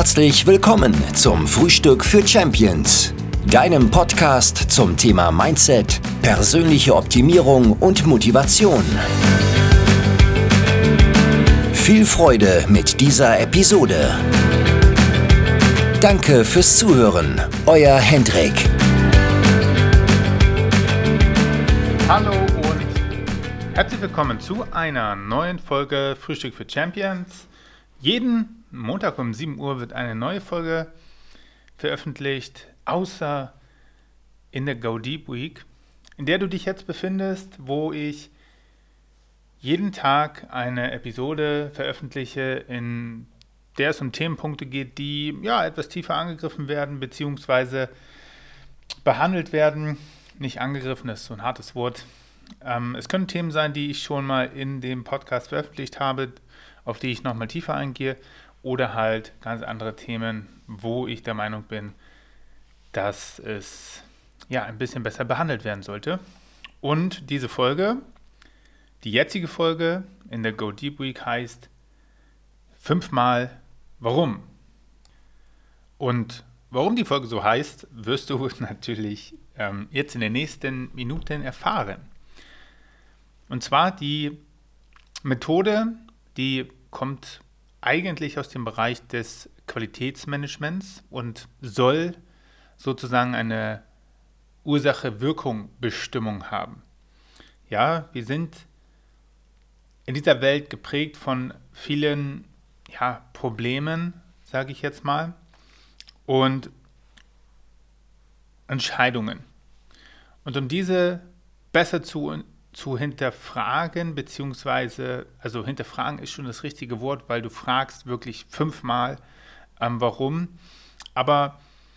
Herzlich willkommen zum Frühstück für Champions, deinem Podcast zum Thema Mindset, persönliche Optimierung und Motivation. Viel Freude mit dieser Episode. Danke fürs Zuhören, euer Hendrik. Hallo und herzlich willkommen zu einer neuen Folge Frühstück für Champions. Jeden Montag um 7 Uhr wird eine neue Folge veröffentlicht, außer in der Go Deep Week, in der du dich jetzt befindest, wo ich jeden Tag eine Episode veröffentliche, in der es um Themenpunkte geht, die etwas tiefer angegriffen werden, beziehungsweise behandelt werden. Nicht angegriffen, das ist so ein hartes Wort. Es können Themen sein, die ich schon mal in dem Podcast veröffentlicht habe, auf die ich nochmal tiefer eingehe, oder halt ganz andere Themen, wo ich der Meinung bin, dass es ein bisschen besser behandelt werden sollte. Und diese Folge, die jetzige Folge in der Go Deep Week heißt 5-mal Warum. Und warum die Folge so heißt, wirst du natürlich jetzt in den nächsten Minuten erfahren. Und zwar die Methode, die kommt eigentlich aus dem Bereich des Qualitätsmanagements und soll sozusagen eine Ursache-Wirkung-Bestimmung haben. Ja, wir sind in dieser Welt geprägt von vielen Problemen, sage ich jetzt mal, und Entscheidungen. Und um diese besser zu hinterfragen, beziehungsweise, also hinterfragen ist schon das richtige Wort, weil du fragst wirklich 5-mal, warum, aber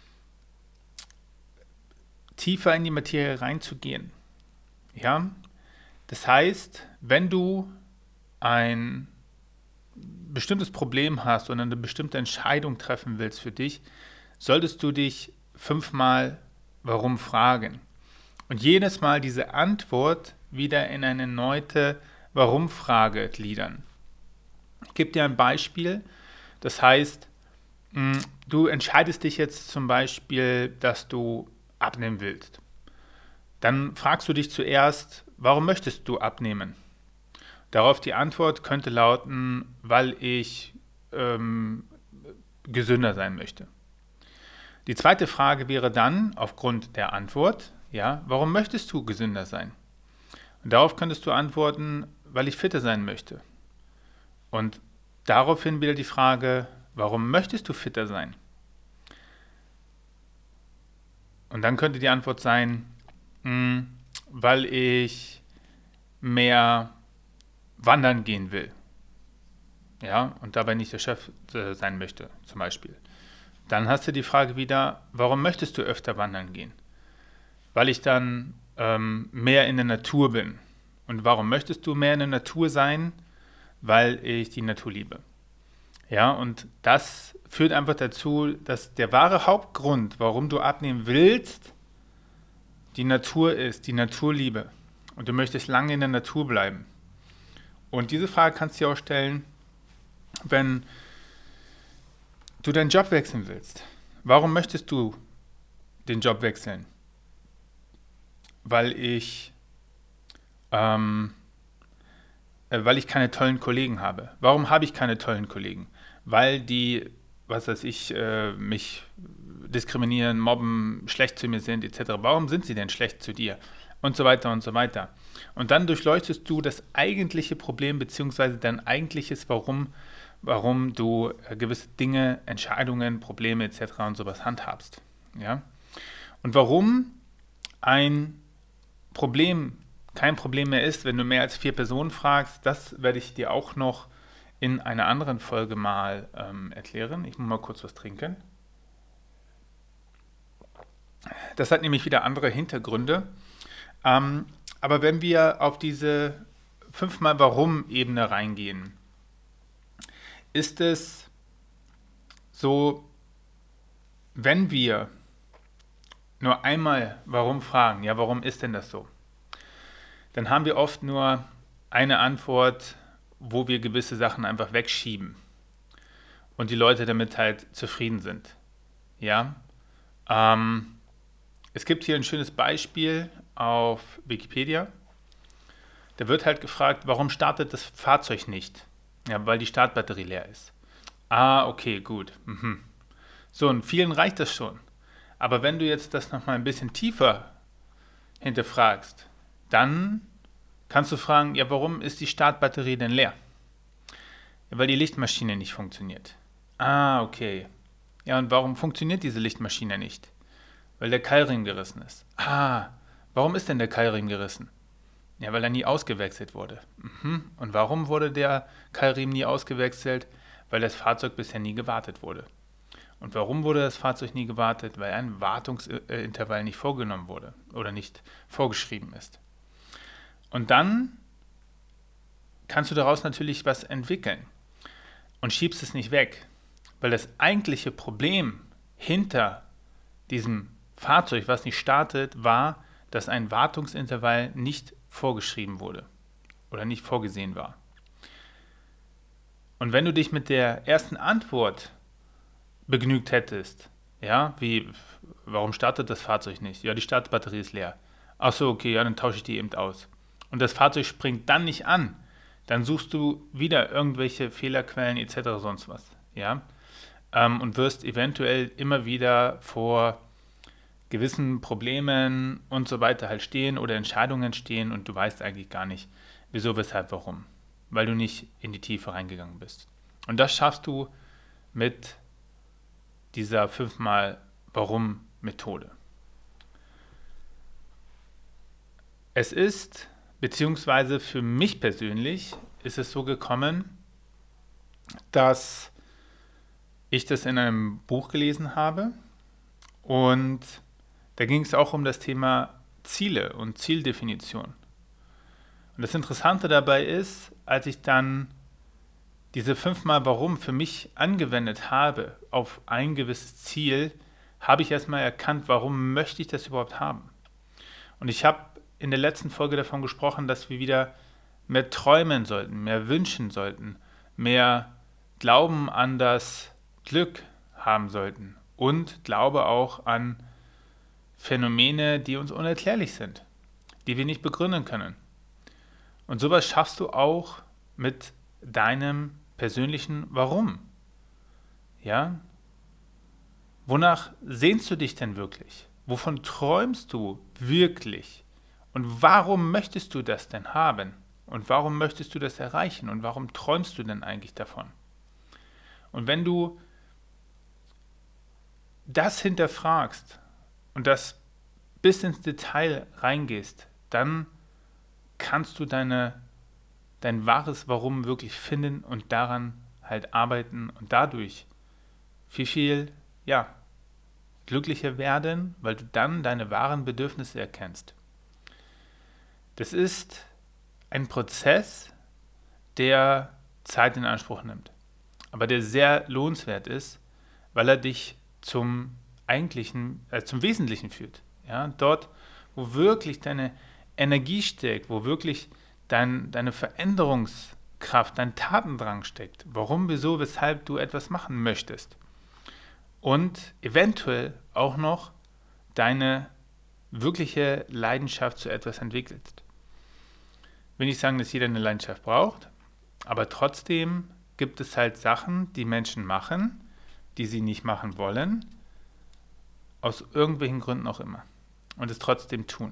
tiefer in die Materie reinzugehen. Ja, das heißt, wenn du ein bestimmtes Problem hast und eine bestimmte Entscheidung treffen willst für dich, solltest du dich 5-mal warum fragen. Und jedes Mal diese Antwort wieder in eine erneute Warum-Frage gliedern. Ich gebe dir ein Beispiel. Das heißt, du entscheidest dich jetzt zum Beispiel, dass du abnehmen willst. Dann fragst du dich zuerst, warum möchtest du abnehmen? Darauf die Antwort könnte lauten, weil ich gesünder sein möchte. Die zweite Frage wäre dann, aufgrund der Antwort, warum möchtest du gesünder sein? Und darauf könntest du antworten, weil ich fitter sein möchte. Und daraufhin wieder die Frage, warum möchtest du fitter sein? Und dann könnte die Antwort sein, weil ich mehr wandern gehen will. Ja, und dabei nicht der Chef sein möchte, zum Beispiel. Dann hast du die Frage wieder, warum möchtest du öfter wandern gehen? Weil ich dann mehr in der Natur bin. Und warum möchtest du mehr in der Natur sein? Weil ich die Natur liebe. Ja, und das führt einfach dazu, dass der wahre Hauptgrund, warum du abnehmen willst, die Natur ist, die Naturliebe. Und du möchtest lange in der Natur bleiben. Und diese Frage kannst du dir auch stellen, wenn du deinen Job wechseln willst. Warum möchtest du den Job wechseln? Weil ich keine tollen Kollegen habe. Warum habe ich keine tollen Kollegen? Weil die, mich diskriminieren, mobben, schlecht zu mir sind, etc. Warum sind sie denn schlecht zu dir? Und so weiter und so weiter. Und dann durchleuchtest du das eigentliche Problem, beziehungsweise dein eigentliches Warum du gewisse Dinge, Entscheidungen, Probleme etc. und sowas handhabst. Ja? Und warum ein Problem kein Problem mehr ist, wenn du mehr als 4 Personen fragst, das werde ich dir auch noch in einer anderen Folge mal erklären. Ich muss mal kurz was trinken. Das hat nämlich wieder andere Hintergründe. Aber wenn wir auf diese 5-mal Warum-Ebene reingehen, ist es so, wenn wir nur einmal Warum fragen, warum ist denn das so? Dann haben wir oft nur eine Antwort, wo wir gewisse Sachen einfach wegschieben. und die Leute damit halt zufrieden sind. Ja. Es gibt hier ein schönes Beispiel auf Wikipedia. Da wird halt gefragt, warum startet das Fahrzeug nicht? Ja, weil die Startbatterie leer ist. Ah, okay, gut. So, und vielen reicht das schon. Aber wenn du jetzt das nochmal ein bisschen tiefer hinterfragst, dann kannst du fragen, ja, warum ist die Startbatterie denn leer? Ja, weil die Lichtmaschine nicht funktioniert. Ah, okay. Ja, und warum funktioniert diese Lichtmaschine nicht? Weil der Keilriemen gerissen ist. Ah, warum ist denn der Keilriemen gerissen? Ja, weil er nie ausgewechselt wurde. Und warum wurde der Keilriemen nie ausgewechselt? Weil das Fahrzeug bisher nie gewartet wurde. Und warum wurde das Fahrzeug nie gewartet? Weil ein Wartungsintervall nicht vorgenommen wurde oder nicht vorgeschrieben ist. Und dann kannst du daraus natürlich was entwickeln und schiebst es nicht weg, weil das eigentliche Problem hinter diesem Fahrzeug, was nicht startet, war, dass ein Wartungsintervall nicht vorgeschrieben wurde oder nicht vorgesehen war. Und wenn du dich mit der ersten Antwort begnügt hättest, ja, wie, warum startet das Fahrzeug nicht? Ja, die Startbatterie ist leer. Ach so, okay, ja, dann tausche ich die eben aus. Und das Fahrzeug springt dann nicht an, dann suchst du wieder irgendwelche Fehlerquellen etc. sonst was, ja, und wirst eventuell immer wieder vor gewissen Problemen und so weiter halt stehen oder Entscheidungen stehen und du weißt eigentlich gar nicht, wieso, weshalb, warum, weil du nicht in die Tiefe reingegangen bist. Und das schaffst du mit dieser 5-mal-Warum-Methode. Es ist, beziehungsweise für mich persönlich, ist es so gekommen, dass ich das in einem Buch gelesen habe und da ging es auch um das Thema Ziele und Zieldefinition. Und das Interessante dabei ist, als ich dann diese 5-mal Warum für mich angewendet habe auf ein gewisses Ziel, habe ich erstmal erkannt, warum möchte ich das überhaupt haben. Und ich habe in der letzten Folge davon gesprochen, dass wir wieder mehr träumen sollten, mehr wünschen sollten, mehr Glauben an das Glück haben sollten und Glaube auch an Phänomene, die uns unerklärlich sind, die wir nicht begründen können. Und sowas schaffst du auch mit deinem persönlichen Warum. Ja? Wonach sehnst du dich denn wirklich? Wovon träumst du wirklich? Und warum möchtest du das denn haben? Und warum möchtest du das erreichen? Und warum träumst du denn eigentlich davon? Und wenn du das hinterfragst und das bis ins Detail reingehst, dann kannst du dein wahres Warum wirklich finden und daran halt arbeiten und dadurch viel, glücklicher werden, weil du dann deine wahren Bedürfnisse erkennst. Das ist ein Prozess, der Zeit in Anspruch nimmt, aber der sehr lohnenswert ist, weil er dich zum Wesentlichen führt. Ja? Dort, wo wirklich deine Energie steckt, wo wirklich deine Veränderungskraft, dein Tatendrang steckt, warum, wieso, weshalb du etwas machen möchtest. Und eventuell auch noch deine wirkliche Leidenschaft zu etwas entwickelt. Ich will nicht sagen, dass jeder eine Leidenschaft braucht, aber trotzdem gibt es halt Sachen, die Menschen machen, die sie nicht machen wollen, aus irgendwelchen Gründen auch immer, und es trotzdem tun.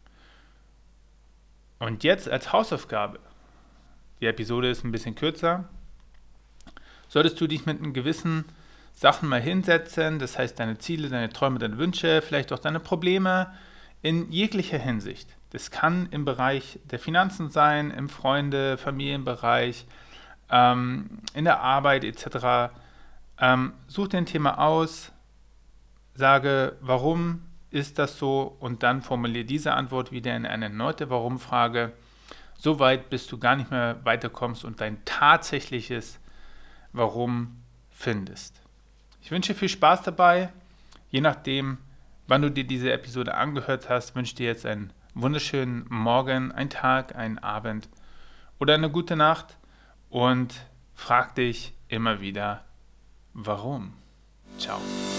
Und jetzt als Hausaufgabe, die Episode ist ein bisschen kürzer, solltest du dich mit einem gewissen Sachen mal hinsetzen, das heißt deine Ziele, deine Träume, deine Wünsche, vielleicht auch deine Probleme in jeglicher Hinsicht. Das kann im Bereich der Finanzen sein, im Freunde-, Familienbereich, in der Arbeit etc. Such dir ein Thema aus, sage, warum ist das so und dann formuliere diese Antwort wieder in eine erneute Warum-Frage, so weit, bis du gar nicht mehr weiterkommst und dein tatsächliches Warum findest. Ich wünsche dir viel Spaß dabei. Je nachdem, wann du dir diese Episode angehört hast, wünsche ich dir jetzt einen wunderschönen Morgen, einen Tag, einen Abend oder eine gute Nacht und frag dich immer wieder, warum. Ciao.